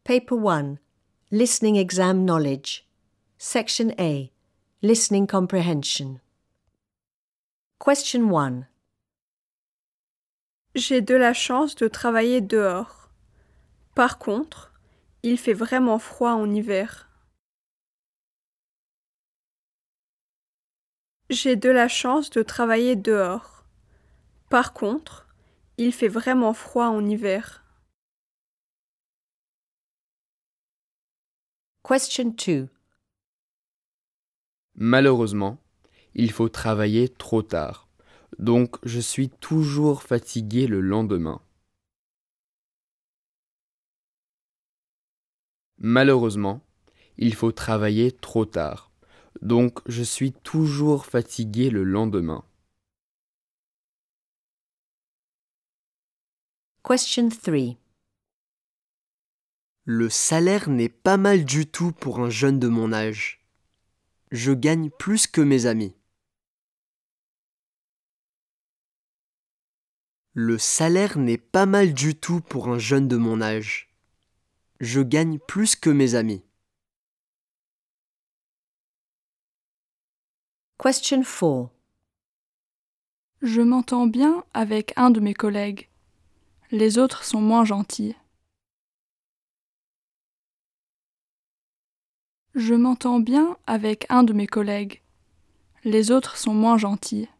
Paper 1. Listening Exam Knowledge. Section A. Listening Comprehension. Question 1. J'ai de la chance de travailler dehors. Par contre, il fait vraiment froid en hiver. J'ai de la chance de travailler dehors. Par contre, il fait vraiment froid en hiver. Question 2. Malheureusement, il faut travailler trop tard, donc je suis toujours fatigué le lendemain. Malheureusement, il faut travailler trop tard, donc je suis toujours fatigué le lendemain. Question 3. Le salaire n'est pas mal du tout pour un jeune de mon âge. Je gagne plus que mes amis. Le salaire n'est pas mal du tout pour un jeune de mon âge. Je gagne plus que mes amis. Question 4. Je m'entends bien avec un de mes collègues. Les autres sont moins gentils. Je m'entends bien avec un de mes collègues. Les autres sont moins gentils.